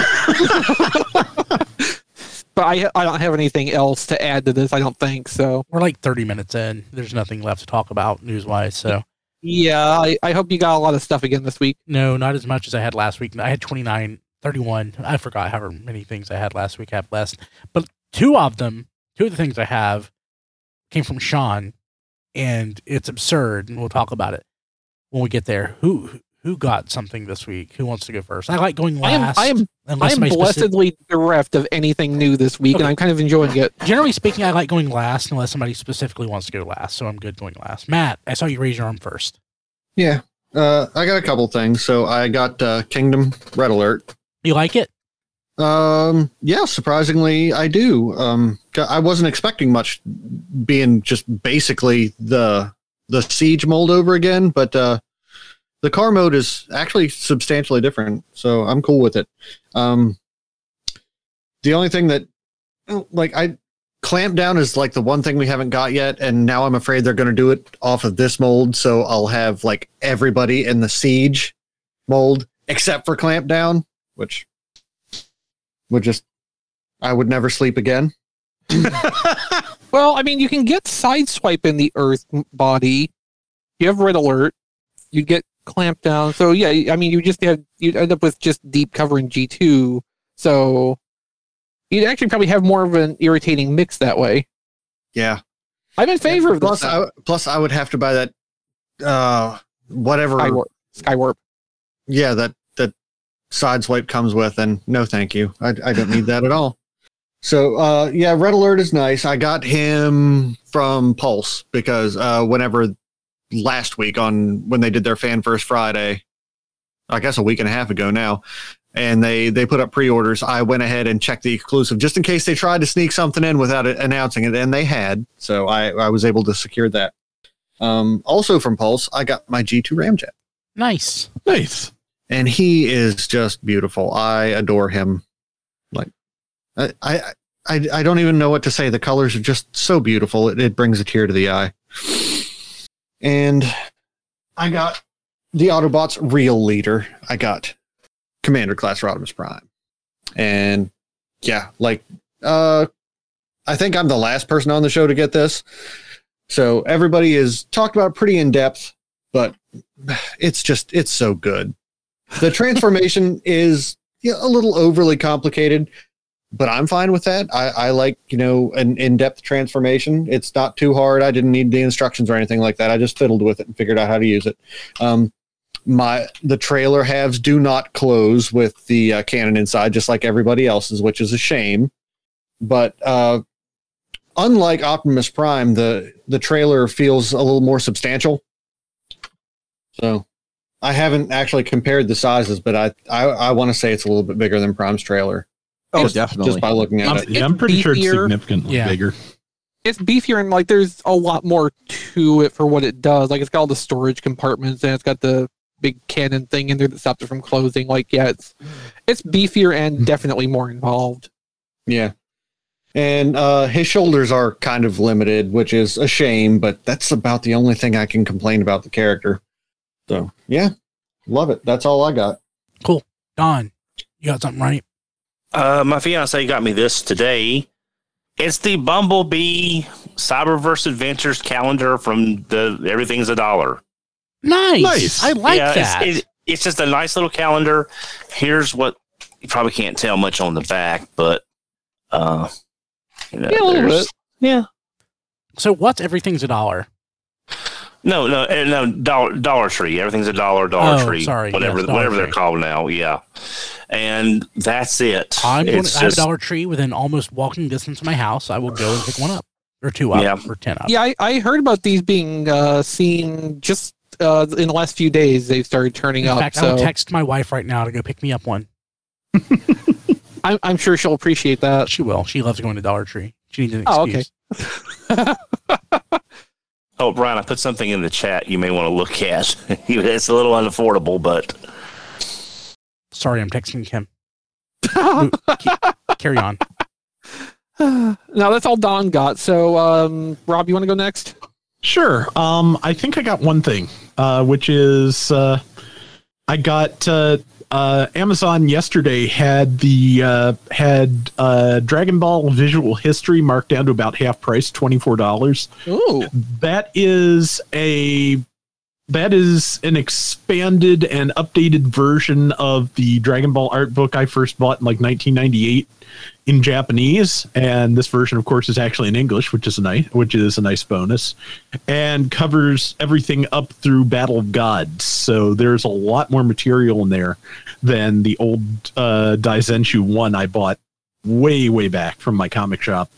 But I I don't have anything else to add to this. I don't think so. We're like thirty minutes in. There's nothing left to talk about news wise. So Yeah, I, I hope you got a lot of stuff again this week. no, not as much as I had last week. I had twenty-nine, thirty-one. I forgot how many things I had last week. I have less, but two of them, two of the things I have, came from Sean, and it's absurd. And we'll talk about it when we get there. Who who got something this week? Who wants to go first? I like going I am last. I am unless I am somebody specific- blessedly bereft of anything new this week, Okay. and I'm kind of enjoying it. Generally speaking, I like going last unless somebody specifically wants to go last. So I'm good going last. Matt, I saw you raise your arm first. Yeah. Uh, I got a couple things. So I got uh, Kingdom Red Alert. You like it? Um, yeah, surprisingly, I do. Um, I wasn't expecting much, being just basically the the siege mold over again, but uh, the car mode is actually substantially different, so I'm cool with it. Um, the only thing that, like, I clamp down is like the one thing we haven't got yet, and now I'm afraid they're going to do it off of this mold, so I'll have like everybody in the siege mold except for clamp down, which would just, I would never sleep again. Well, I mean, you can get Sideswipe in the Earth body. You have Red Alert. You get Clamp Down. So yeah, I mean, you just have you end up with just deep covering G two. So you'd actually probably have more of an irritating mix that way. Yeah. I'm in favor of Plus, this. I, plus, I would have to buy that, uh, whatever. Skywarp. Skywarp. Yeah, that that Sideswipe comes with, and no, thank you. I, I don't need that at all. So, uh, yeah, Red Alert is nice. I got him from Pulse because uh, whenever last week on when they did their Fan First Friday. I guess a week and a half ago now. And they, they put up pre-orders. I went ahead and checked the exclusive just in case they tried to sneak something in without it, announcing it. And they had. So I, I was able to secure that. Um, also from Pulse, I got my G two Ramjet. Nice. Nice. And he is just beautiful. I adore him. Like, I, I, I, I don't even know what to say. The colors are just so beautiful. It, it brings a tear to the eye. And I got the Autobots real leader. I got Commander Class Rodimus Prime. And yeah, like, uh, I think I'm the last person on the show to get this. So everybody is talked about pretty in depth, but it's just, it's so good. The transformation is yeah, a little overly complicated, but I'm fine with that. I, I like, you know, an in-depth transformation. It's not too hard. I didn't need the instructions or anything like that. I just fiddled with it and figured out how to use it. Um, my the trailer halves do not close with the uh, cannon inside, just like everybody else's, which is a shame. But uh, unlike Optimus Prime, the the trailer feels a little more substantial. So I haven't actually compared the sizes, but I I, I want to say it's a little bit bigger than Prime's trailer. Oh, just, definitely. Just by looking at Um, it. Yeah, I'm pretty sure it's beefier. significantly Yeah. bigger. It's beefier and like there's a lot more to it for what it does. Like it's got all the storage compartments and it's got the big cannon thing in there that stops it from closing. Like yeah, it's it's beefier and definitely more involved. Yeah. And uh, his shoulders are kind of limited, which is a shame, but that's about the only thing I can complain about the character. So, yeah, love it. That's all I got. Cool. Don, you got something right? Uh, my fiance got me this today. It's the Bumblebee Cyberverse Adventures calendar from the Everything's a Dollar. Nice. Nice. I like yeah, that. It's, it, it's just a nice little calendar. Here's what you probably can't tell much on the back, but uh, you know, Yeah, a little there's- bit. yeah. So what's Everything's a Dollar? No, no, eh, no. Dollar Dollar Tree. Everything's a dollar. Dollar Oh, Tree. sorry. Whatever, Yes, Dollar whatever they're Tree. called now. Yeah, and that's it. I'm going It's to, I have a just- Dollar Tree within almost walking distance of my house. I will go and pick one up. Or two up. Yeah. Or ten up. Yeah, I, I heard about these being uh, seen just uh, in the last few days. They've started turning In up. fact, so I'll text my wife right now to go pick me up one. I'm, I'm sure she'll appreciate that. She will. She loves going to Dollar Tree. She needs an Oh, excuse. okay. Oh, Brian, I put something in the chat you may want to look at. It's a little unaffordable, but Sorry, I'm texting Kim. Ooh, ke- carry on. Now that's all Don got. So, um, Rob, you want to go next? Sure. Um, I think I got one thing, uh, which is uh, I got uh, uh, Amazon yesterday had the uh, had uh, Dragon Ball Visual History marked down to about half price, twenty four dollars. Ooh. That is a that is an expanded and updated version of the Dragon Ball art book I first bought in like nineteen ninety-eight in Japanese, and this version, of course, is actually in English, which is a nice which is a nice bonus, and covers everything up through Battle of Gods. So there's a lot more material in there than the old uh, Daizenshu one I bought way way back from my comic shop.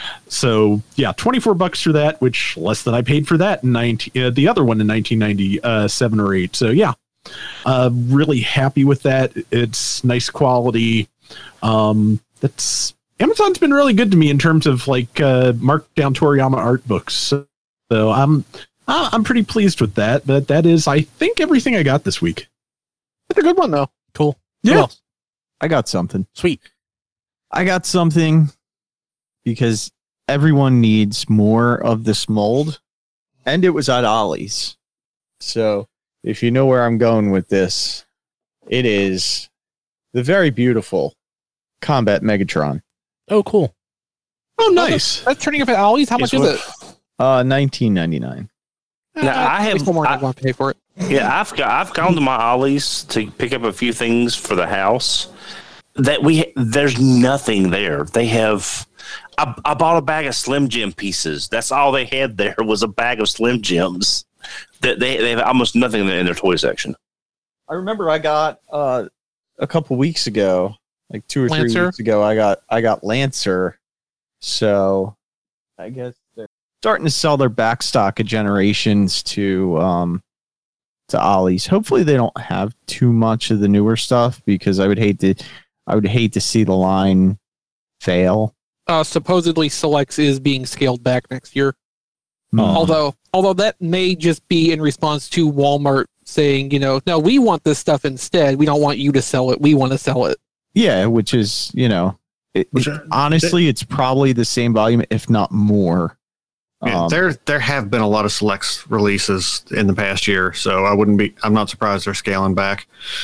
So yeah, twenty-four bucks for that, which less than I paid for that in nineteen, uh, the other one in nineteen ninety-seven or eight. So yeah, uh, really happy with that. It's nice quality. Um, that's Amazon's been really good to me in terms of like uh, marked down Toriyama art books. So, so I'm I'm pretty pleased with that. But that is, I think, everything I got this week. It's a good one, though. Cool. Who Yeah. else? I got something. Sweet. I got something because everyone needs more of this mold, and it was at Ollie's. So if you know where I'm going with this, it is the very beautiful Combat Megatron. Oh, cool. Oh, nice. That's turning up at Ollie's. How much It's is what- it? Uh, nineteen ninety-nine. Now, Uh, I have- at least more I- than I want to pay for it. yeah, I've got, I've gone to my Ollie's to pick up a few things for the house. That we there's nothing there. They have. I, I bought a bag of Slim Jim pieces. That's all they had there was a bag of Slim Jims. That they they have almost nothing in their toy section. I remember I got uh a couple weeks ago, like two or three Lancer? weeks ago, I got I got Lancer. So I guess they're starting to sell their back stock of generations to um to Ollie's. Hopefully they don't have too much of the newer stuff, because I would hate to I would hate to see the line fail. Uh, supposedly Selects is being scaled back next year. Hmm. Although although that may just be in response to Walmart saying, you know, no, we want this stuff instead. We don't want you to sell it. We want to sell it. Yeah, which is, you know, it, Which, it, honestly, it's probably the same volume, if not more. Yeah, Um, there there have been a lot of Selects releases in the past year, so I wouldn't be. I'm not surprised they're scaling back.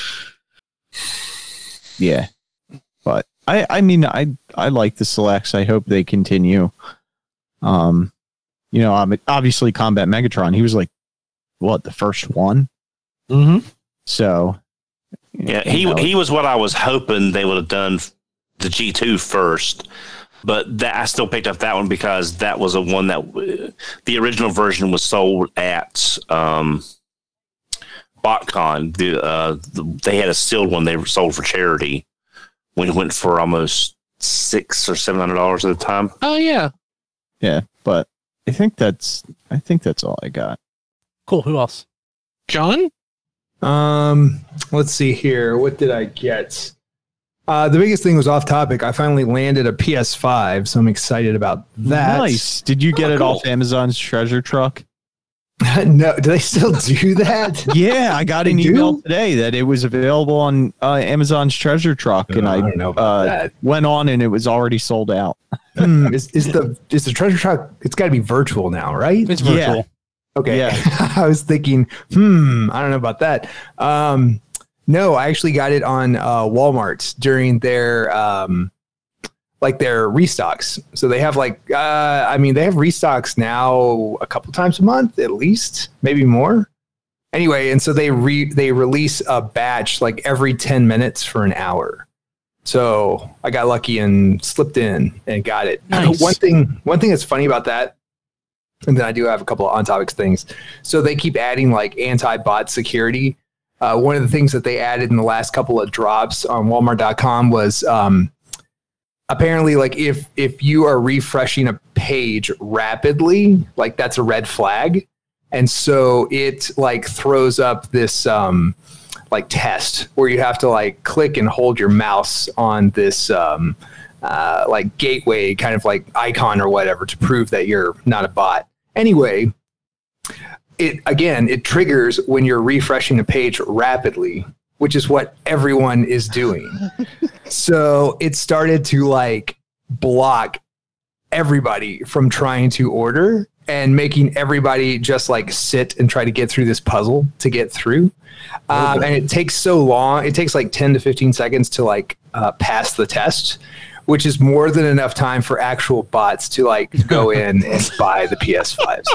Yeah, but I, I mean, I, I like the Selects. I hope they continue. Um, you know, I'm obviously Combat Megatron. He was like, what, the first one? Mm-hmm. So, Yeah, he you know, he was what I was hoping they would have done the G two first, but that I still picked up that one because that was a one that uh, the original version was sold at um, BotCon. The, uh, the they had a sealed one they sold for charity when it went for almost six or seven hundred dollars at the time. Oh yeah, yeah, but I think that's I think that's all I got. Cool. Who else? John. Um, let's see here. What did I get? Uh, the biggest thing was off topic. I finally landed a P S five, so I'm excited about that. Nice. Did you get Oh, it cool. off Amazon's treasure truck? No, do they still do that? Yeah, I got They an do? email today that it was available on uh, Amazon's treasure truck, and Oh, I, I don't know about uh, that. went on and it was already sold out. Hmm, is, is the is the treasure truck? It's got to be virtual now, right? It's Yeah. virtual. Okay. Yeah. I was thinking, hmm, I don't know about that. Um, no, I actually got it on uh, Walmart during their um, like their restocks. So they have like, uh, I mean, they have restocks now a couple times a month, at least, maybe more. Anyway, and so they re they release a batch like every ten minutes for an hour. So I got lucky and slipped in and got it. Nice. One thing, one thing that's funny about that. And then I do have a couple of on topics things. So they keep adding like anti-bot security. Uh, one of the things that they added in the last couple of drops on Walmart dot com was um, apparently like if if you are refreshing a page rapidly, like that's a red flag. And so it like throws up this um, like test where you have to like click and hold your mouse on this um, Uh, like gateway kind of like icon or whatever to prove that you're not a bot. Anyway, it again, it triggers when you're refreshing a page rapidly, which is what everyone is doing. So it started to like block everybody from trying to order and making everybody just like sit and try to get through this puzzle to get through. Um, and it takes so long. It takes like ten to fifteen seconds to like uh, pass the test, which is more than enough time for actual bots to like go in and buy the P S fives.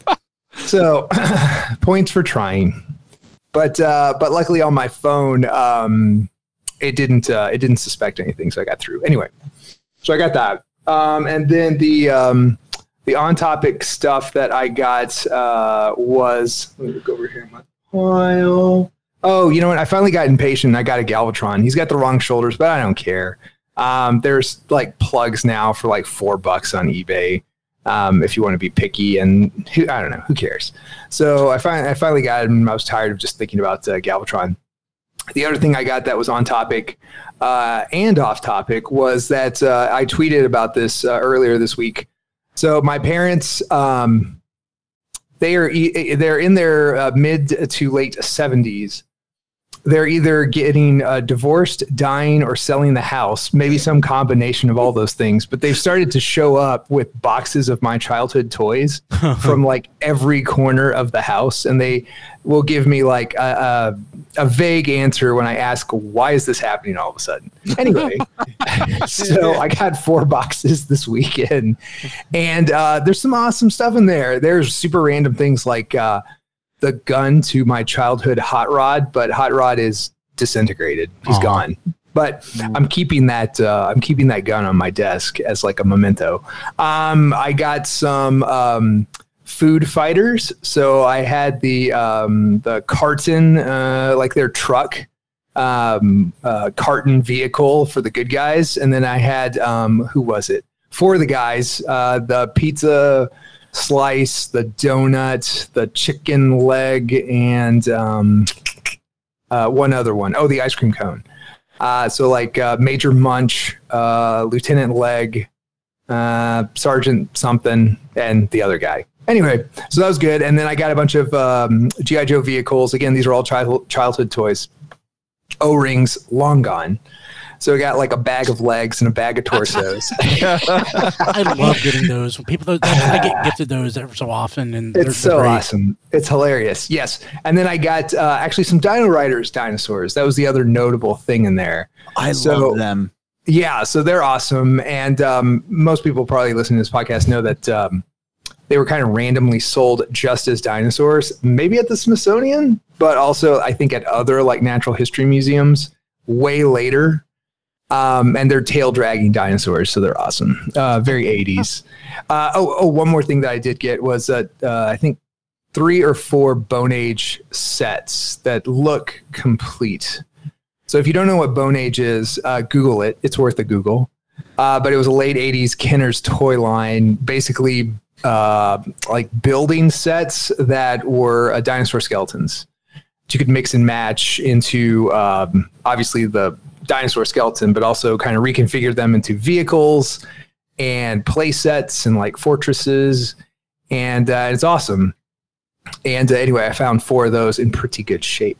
So points for trying, but uh, but luckily on my phone, um, it didn't uh, it didn't suspect anything, so I got through. Anyway, so I got that, um, and then the um, the on topic stuff that I got uh, was let me look over here in my pile. Oh, you know what? I finally got impatient. I got a Galvatron. He's got the wrong shoulders, but I don't care. Um, there's like plugs now for like four bucks on eBay. Um, if you want to be picky, and who, I don't know, who cares? So I finally, I finally got him. I was tired of just thinking about uh, Galvatron. The other thing I got that was on topic uh, and off topic was that uh, I tweeted about this uh, earlier this week. So my parents, um, they are e- they're in their uh, mid to late seventies. They're either getting uh, divorced, dying, or selling the house, maybe some combination of all those things. But they've started to show up with boxes of my childhood toys from like every corner of the house. And they will give me like a, a, a vague answer when I ask, why is this happening all of a sudden? Anyway, so I got four boxes this weekend. And uh, there's some awesome stuff in there. There's super random things like... Uh, the gun to my childhood hot rod, but hot rod is disintegrated. He's Aww. gone. But I'm keeping that. Uh, I'm keeping that gun on my desk as like a memento. Um, I got some um, food fighters. So I had the um, the carton, uh, like their truck, um, uh, carton vehicle for the good guys, and then I had um, who was it for the guys? Uh, the pizza slice, the donut, the chicken leg, and um, uh, one other one. Oh, the ice cream cone. Uh, so like uh, Major Munch, uh, Lieutenant Leg, uh, Sergeant something, and the other guy. Anyway, so that was good. And then I got a bunch of um, G I. Joe vehicles. Again, these are all child- childhood toys. O-rings, long gone. So I got like a bag of legs and a bag of torsos. I love getting those. When people, I get gifted those every so often, and it's they're, so they're great. awesome. It's hilarious. Yes, and then I got uh, actually some Dino Riders dinosaurs. That was the other notable thing in there. I so, love them. Yeah, so they're awesome, and um, most people probably listening to this podcast know that um, they were kind of randomly sold just as dinosaurs, maybe at the Smithsonian, but also I think at other like natural history museums way later. Um, and they're tail dragging dinosaurs, so they're awesome. Uh, very eighties. Uh, oh, oh, one more thing that I did get was uh, uh, I think three or four Bone Age sets that look complete. So if you don't know what Bone Age is, uh, Google it. It's worth a Google. Uh, but it was a late eighties Kenner's toy line, basically uh, like building sets that were uh, dinosaur skeletons. You could mix and match into um, obviously the dinosaur skeleton, but also kind of reconfigure them into vehicles and play sets and like fortresses. And uh, it's awesome. And uh, anyway, I found four of those in pretty good shape.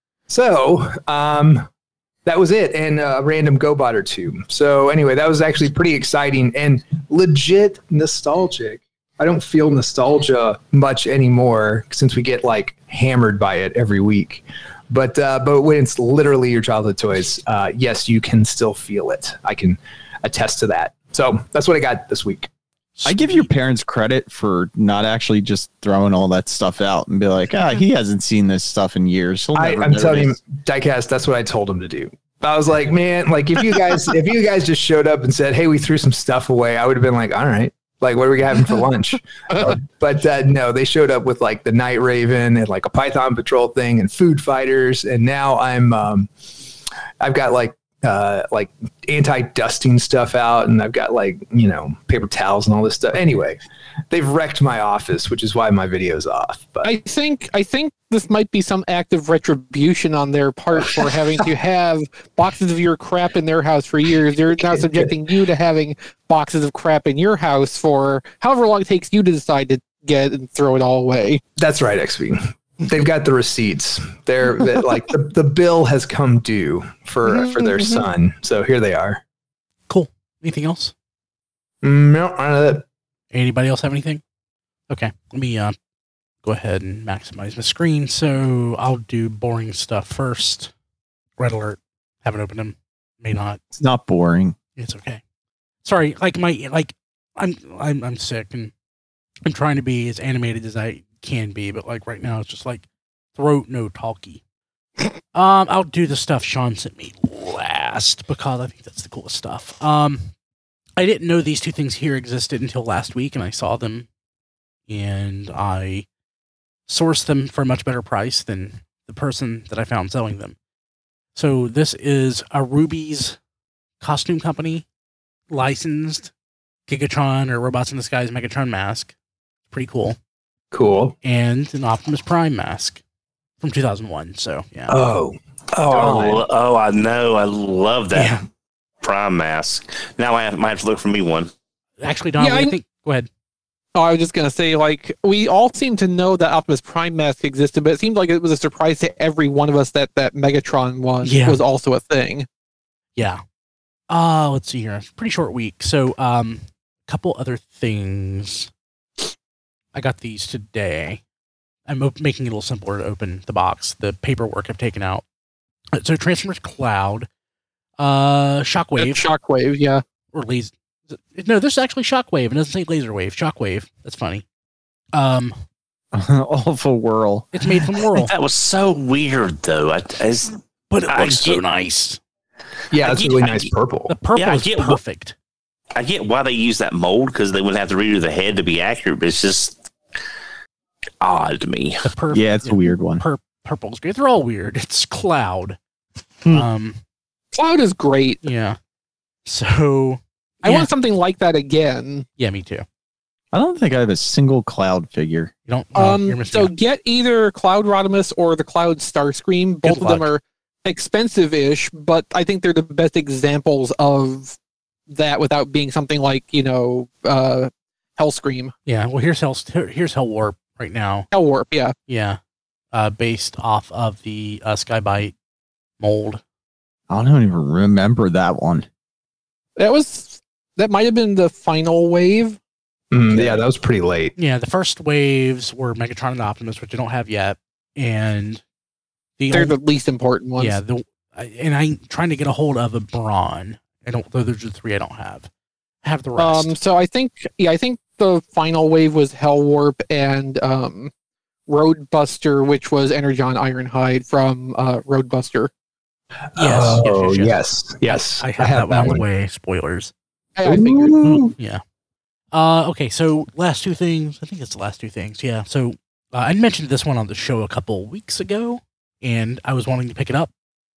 So um, that was it. And a random GoBot or two. So anyway, that was actually pretty exciting and legit nostalgic. I don't feel nostalgia much anymore since we get like hammered by it every week. But uh, but when it's literally your childhood toys, uh, yes, you can still feel it. I can attest to that. So that's what I got this week. I give your parents credit for not actually just throwing all that stuff out and be like, ah, he hasn't seen this stuff in years. He'll I, never I'm telling you, notice." Diecast, that's what I told him to do. I was like, man, like if you guys if you guys just showed up and said, hey, we threw some stuff away, I would have been like, all right. Like, what are we having for lunch? uh, but uh, no, they showed up with like the Night Raven and like a Python Patrol thing and Food Fighters. And now I'm, um, I've got like, uh, like anti-dusting stuff out, and I've got like, you know, paper towels and all this stuff. Anyway, they've wrecked my office, which is why my video's off. But I think I think this might be some act of retribution on their part for having to have boxes of your crap in their house for years. They're now subjecting you to having boxes of crap in your house for however long it takes you to decide to get and throw it all away. That's right, X V. They've got the receipts. They're, they're like the, the bill has come due for for their son. So here they are. Cool. Anything else? No, none of that. Anybody else have anything? Okay, let me uh, go ahead and maximize my screen. So I'll do boring stuff first. Red alert. Haven't opened them. May not. It's not boring. It's okay. Sorry, like my like I'm I'm I'm sick and I'm trying to be as animated as I can be, but like right now it's just like throat no talkie. um, I'll do the stuff Sean sent me last because I think that's the coolest stuff. Um, I didn't know these two things here existed until last week, and I saw them, and I sourced them for a much better price than the person that I found selling them. So this is a Ruby's costume company licensed Gigatron or Robots in Disguise Megatron mask. Pretty cool. Cool. And an Optimus Prime mask from two thousand one. So, yeah. Oh. Oh, oh, I know. I love that Yeah. Prime mask. Now I have, might have to look for me one. Actually, Don, Yeah, what do you I- think? Go ahead. Oh, I was just gonna say, like, we all seem to know that Optimus Prime mask existed, but it seemed like it was a surprise to every one of us that that Megatron one Yeah. was also a thing. Yeah. Uh, let's see here. Pretty short week. So, um, a couple other things. I got these today. I'm op- making it a little simpler to open the box. The paperwork I've taken out. Uh, So, Transformers Cloud, uh, Shockwave, Shockwave, yeah. or laser. No, this is actually Shockwave. It doesn't say Laser Wave. Shockwave. That's funny. Um, Awful whirl. it's made from Whirl, That was so weird, though. I, as, but it I looks so get- nice. Yeah, I that's get- really I nice get- purple. The purple Yeah, I is get what- perfect. I get why they use that mold because they wouldn't have to redo the head to be accurate, but it's just odd to me. The pur- Yeah, it's a weird one. Pur- purple's great. They're all weird. It's Cloud. Hmm. Um, Cloud is great. yeah. So I yeah. want something like that again. Yeah, me too. I don't think I have a single Cloud figure. You don't. No, um, so out. Get either Cloud Rodimus or the Cloud Starscream. Both Good of luck. them are expensive-ish, but I think they're the best examples of that without being something like, you know, uh, Hellscream. Yeah, well, here's Hell, here's Hellwarp right now. Hellwarp, yeah. Yeah, uh, based off of the uh, Skybite mold. I don't even remember that one. That was, that might have been the final wave. Mm, yeah, that was pretty late. Yeah, the first waves were Megatron and Optimus, which I don't have yet, and the they're only, the least important ones. Yeah, the and I'm trying to get a hold of a Brawn. I don't. Those are the three I don't have. I have the rest. Um, so I think, yeah, I think the final wave was Hellwarp and um, Roadbuster, which was Energon Ironhide from uh, Roadbuster. Yes, oh, yes, yes, yes, yes. I have, I have that, that one. Way spoilers. I, I figured. Yeah. Uh, okay, so last two things. I think it's the last two things. Yeah. So uh, I mentioned this one on the show a couple weeks ago, and I was wanting to pick it up,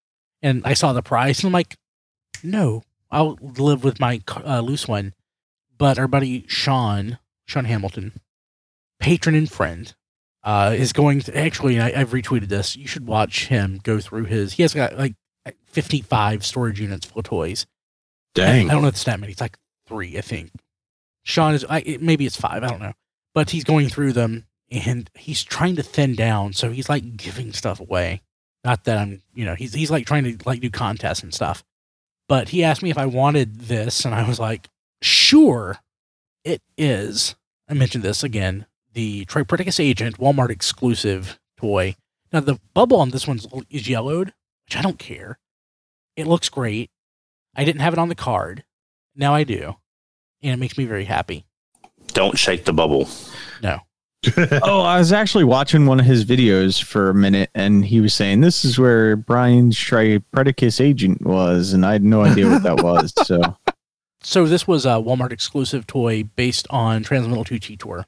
and I saw the price, and I'm like, no, I'll live with my uh, loose one. But our buddy Sean, Sean Hamilton, patron and friend, uh, is going to actually. I, I've retweeted this. You should watch him go through his. He has got like fifty-five storage units full of toys. Dang! I, I don't know if it's that many. It's like three, I think. Sean is, I, maybe it's five, I don't know. But he's going through them, and he's trying to thin down, so he's, like, giving stuff away. Not that I'm, you know, he's, he's like, trying to, like, do contests and stuff. But he asked me if I wanted this, and I was like, sure, it is. I mentioned this again. The Tripredicus Agent Walmart exclusive toy. Now, the bubble on this one is yellowed, which I don't care. It looks great. I didn't have it on the card. Now I do. And it makes me very happy. Don't shake the bubble. No. Oh, I was actually watching one of his videos for a minute, and he was saying this is where Brian's Tripredicus Agent was, and I had no idea what that was. So, so this was a Walmart exclusive toy based on Transmetal two Cheetor.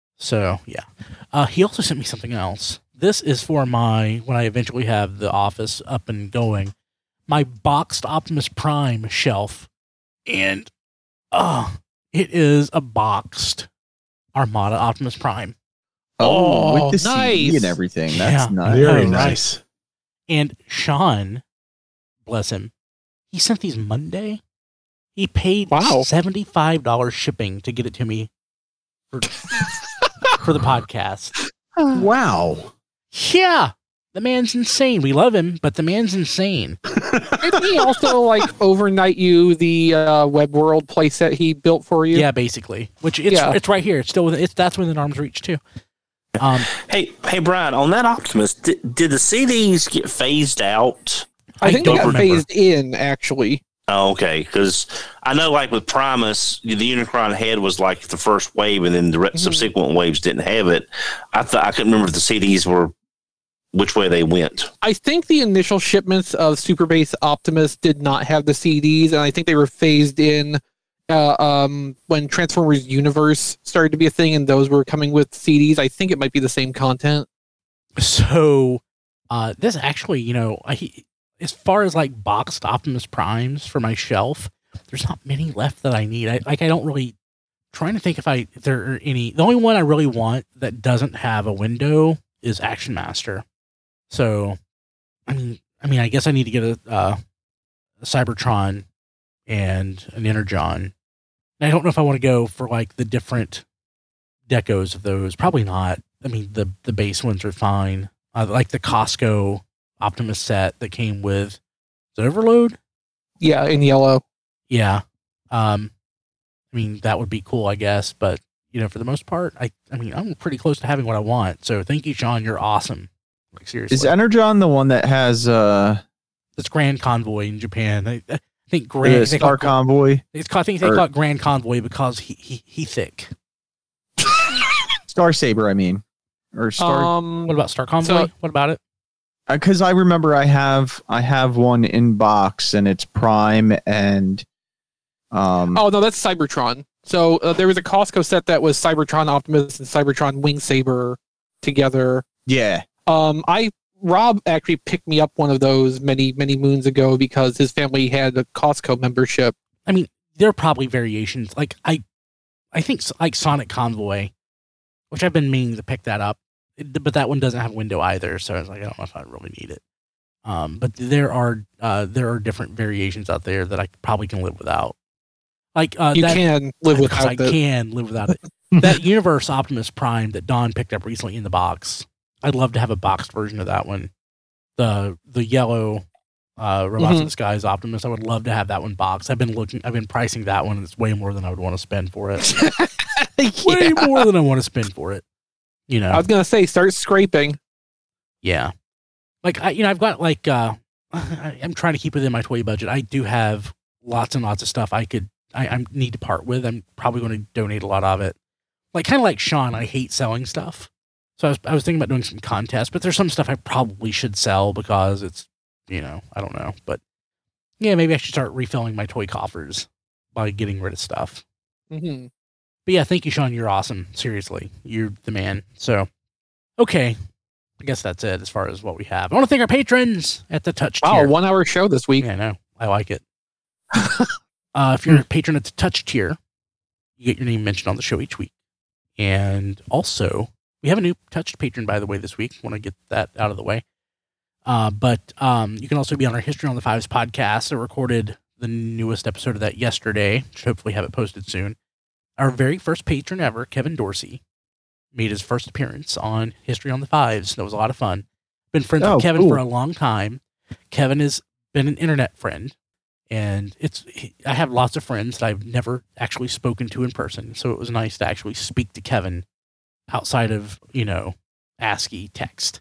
So yeah, uh, he also sent me something else. This is for my when I eventually have the office up and going, my boxed Optimus Prime shelf, and. Oh, it is a boxed Armada Optimus Prime. Oh, oh with the nice. C D and everything. That's yeah, nice. Very oh, nice. And Sean, bless him, he sent these Monday. He paid wow. seventy-five dollars shipping to get it to me for, for the podcast. Wow. Yeah. The man's insane. We love him, but the man's insane. Didn't he also like overnight you the uh, Web World playset he built for you? Yeah, basically. Which it's yeah. it's right here. It's still within, it's that's within arm's reach too. Um, hey, hey, Brian, on that Optimus, did, did the C Ds get phased out? I, I think they got remember. phased in actually. Oh, okay, because I know, like with Primus, the Unicron head was like the first wave, and then the mm-hmm. subsequent waves didn't have it. I thought I couldn't remember if the C Ds were. Which way they went. I think the initial shipments of Super Base Optimus did not have the C Ds, and I think they were phased in uh, um, when Transformers Universe started to be a thing, and those were coming with C Ds. I think it might be the same content. So, uh, this actually, you know, I, as far as like boxed Optimus Primes for my shelf, there's not many left that I need. I like I don't really trying to think if I if there are any. The only one I really want that doesn't have a window is Action Master. So, I mean, I mean, I guess I need to get a, uh, a Cybertron and an Energon. I don't know if I want to go for like the different decos of those. Probably not. I mean, the the base ones are fine. Uh, like the Costco Optimus set that came with is it Overload. Yeah, in yellow. Yeah. Um, I mean, that would be cool, I guess. But you know, for the most part, I I mean, I'm pretty close to having what I want. So thank you, Sean. You're awesome. Like seriously, is Energon the one that has uh it's Grand Convoy in Japan? I, I think Grand uh, Star call, Convoy. It's called, I think they or, call it Grand Convoy because he he he thick. Star Saber, I mean, or Star. Um, what about Star Convoy? So, what about it? Because I remember I have I have one in box and it's Prime and um. Oh no, that's Cybertron. So uh, there was a Costco set that was Cybertron Optimus and Cybertron Wing Saber together. Yeah. Um, I Rob actually picked me up one of those many many moons ago because his family had a Costco membership. I mean, there are probably variations. Like I, I think like Sonic Convoy, which I've been meaning to pick that up, but that one doesn't have a window either. So I was like, I don't know if I really need it. Um, but there are uh, there are different variations out there that I probably can live without. Like uh, you that, can live without I it. can live without it. That Universe Optimus Prime that Don picked up recently in the box. I'd love to have a boxed version of that one. The the yellow uh, Robots Mhm. in the Skies Optimus. I would love to have that one boxed. I've been looking. I've been pricing that one. And it's way more than I would want to spend for it. Way Yeah. more than I want to spend for it. You know. I was gonna say, start scraping. Yeah. Like, I, you know, I've got like, uh, I, I'm trying to keep within my toy budget. I do have lots and lots of stuff I could, I, I need to part with. I'm probably going to donate a lot of it. Like, kind of like Sean, I hate selling stuff. So I was, I was thinking about doing some contests, but there's some stuff I probably should sell because it's, you know, I don't know. But yeah, maybe I should start refilling my toy coffers by getting rid of stuff. Mm-hmm. But yeah, thank you, Sean. You're awesome. Seriously. You're the man. So, okay. I guess that's it as far as what we have. I want to thank our patrons at the Touch Wow, tier. one hour show this week. Yeah, I know. I like it. uh, if you're a patron at the Touch tier, you get your name mentioned on the show each week. And also, we have a new Touched patron, by the way, this week. Want to get that out of the way. Uh, but um, you can also be on our History on the Fives podcast. I recorded the newest episode of that yesterday. Should hopefully have it posted soon. Our very first patron ever, Kevin Dorsey, made his first appearance on History on the Fives. That was a lot of fun. Been friends Oh, with Kevin cool. for a long time. Kevin has been an internet friend, and it's he, I have lots of friends that I've never actually spoken to in person. So it was nice to actually speak to Kevin outside of, you know, ASCII text.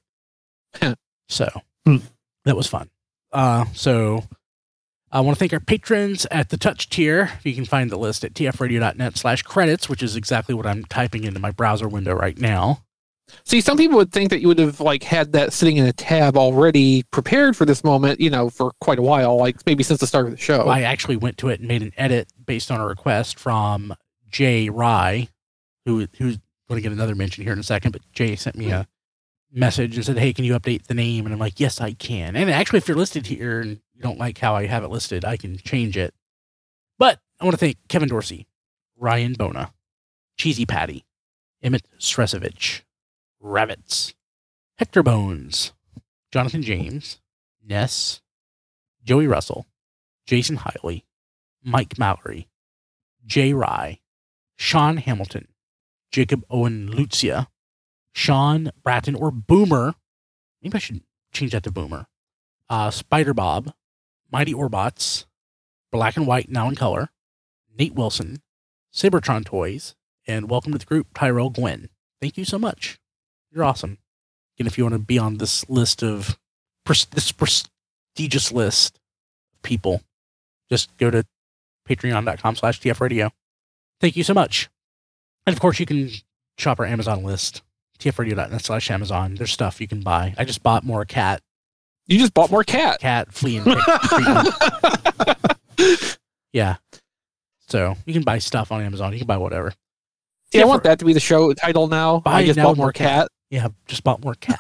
So Hmm. that was fun. Uh, so I want to thank our patrons at the Touch tier. You can find the list at tfradio.net slash credits, which is exactly what I'm typing into my browser window right now. See, some people would think that you would have like had that sitting in a tab already prepared for this moment, you know, for quite a while, like maybe since the start of the show. I actually went to it and made an edit based on a request from Jay Rye, who who's going to get another mention here in a second, but Jay sent me a message and said, hey, can you update the name? And I'm like, yes, I can. And actually, if you're listed here and you don't like how I have it listed, I can change it. But I want to thank Kevin Dorsey, Ryan Bona, Cheesy Patty, Emmett Stresovich, Rabbits, Hector Bones, Jonathan James, Ness, Joey Russell, Jason Hiley, Mike Mallory, Jay Rye, Sean Hamilton, Jacob Owen Lucia, Sean Bratton or Boomer. Maybe I should change that to Boomer. Uh, Spider Bob, Mighty Orbots, Black and White Now in Color, Nate Wilson, Sabertron Toys, and welcome to the group, Tyrell Gwen. Thank you so much. You're awesome. And if you want to be on this list of pres- this prestigious list of people, just go to patreon.com slash tfradio. Thank you so much. And of course, you can shop our Amazon list, tfradio.net slash Amazon. There's stuff you can buy. I just bought more cat. You just bought more cat. Cat, flea, and tick treatment. Yeah. So you can buy stuff on Amazon. You can buy whatever. Yeah, I want that to be the show title now. Buy I just now bought more more cat. Yeah, just bought more cat.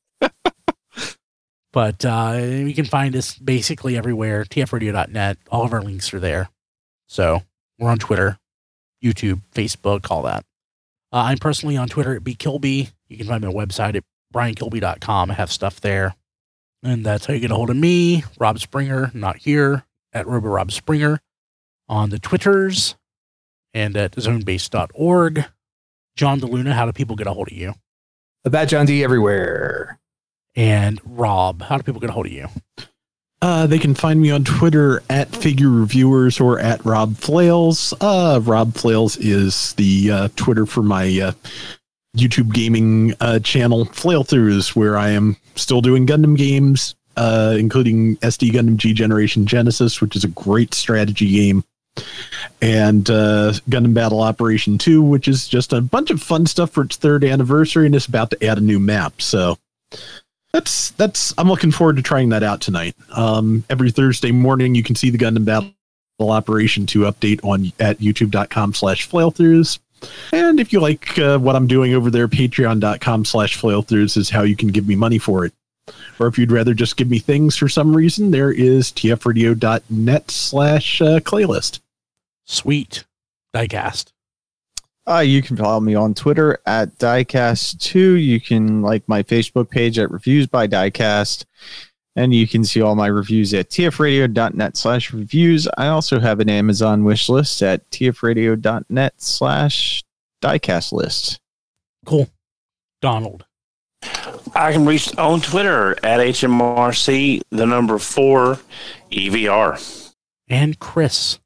But uh, you can find us basically everywhere. t f radio dot net. All of our links are there. So we're on Twitter, YouTube, Facebook, all that. Uh, I'm personally on Twitter at bkilby. You can find my website at brian kilby dot com. I have stuff there. And that's how you get a hold of me, Rob Springer, not here, at RoboRob Springer, on the Twitters, and at zonebase dot org. John DeLuna, how do people get a hold of you? That John D everywhere. And Rob, how do people get a hold of you? Uh, they can find me on Twitter at Figure Reviewers or at Rob Flails. Uh, Rob Flails is the uh, Twitter for my uh, YouTube gaming uh, channel, Flail Throughs, where I am still doing Gundam games, uh, including S D Gundam G Generation Genesis, which is a great strategy game, and uh, Gundam Battle Operation two, which is just a bunch of fun stuff for its third anniversary, and it's about to add a new map. So that's that's I'm looking forward to trying that out tonight. Um, every Thursday morning, you can see the Gundam Battle Operation two update on at youtube.com slash flailthroughs. And if you like uh, what I'm doing over there, patreon.com slash flailthroughs is how you can give me money for it. Or if you'd rather just give me things for some reason, there is tfradio.net slash uh, playlist. Sweet. Diecast. Uh, you can follow me on Twitter at diecast two. You can like my Facebook page at Reviews by Diecast. And you can see all my reviews at tfradio.net slash reviews. I also have an Amazon wish list at tfradio.net slash diecast list. Cool. Donald. I can reach on Twitter at H M R C, the number four E V R. And Chris.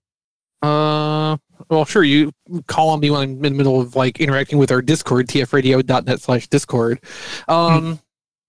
Uh, well, sure. You call on me when I'm in the middle of like interacting with our Discord, tfradio.net slash Discord. Um, hmm.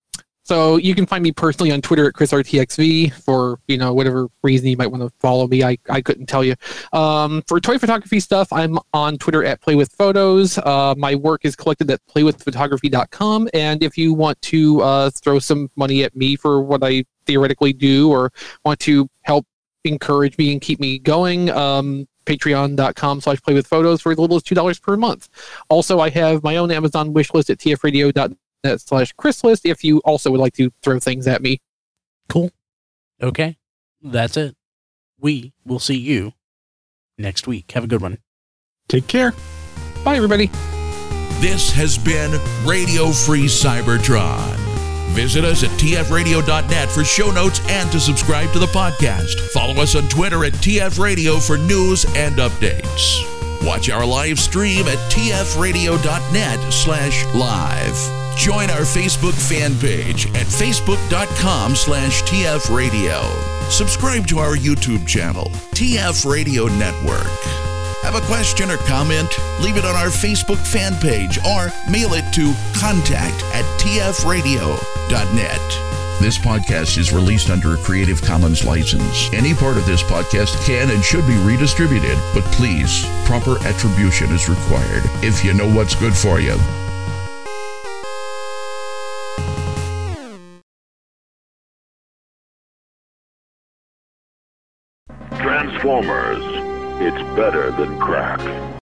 So you can find me personally on Twitter at ChrisRTXV for, you know, whatever reason you might want to follow me. I, I couldn't tell you. Um, for toy photography stuff, I'm on Twitter at PlayWithPhotos. Uh, my work is collected at play with photography dot com. And if you want to uh, throw some money at me for what I theoretically do or want to help encourage me and keep me going, um, patreon.com slash playwithphotos for as little as two dollars per month. Also, I have my own Amazon wish list at tfradio.net slash Chris list if you also would like to throw things at me. Cool. Okay. That's it. We will see you next week. Have a good one. Take care. Bye, everybody. This has been Radio Free Cybertron. Visit us at t f radio dot net for show notes and to subscribe to the podcast. Follow us on Twitter at T F Radio for news and updates. Watch our live stream at tfradio.net slash live. Join our Facebook fan page at facebook.com slash tfradio. Subscribe to our YouTube channel, T F Radio Network. Have a question or comment? Leave it on our Facebook fan page or mail it to contact at tfradio dot net. This podcast is released under a Creative Commons license. Any part of this podcast can and should be redistributed, but please, proper attribution is required if you know what's good for you. Transformers, it's better than crack.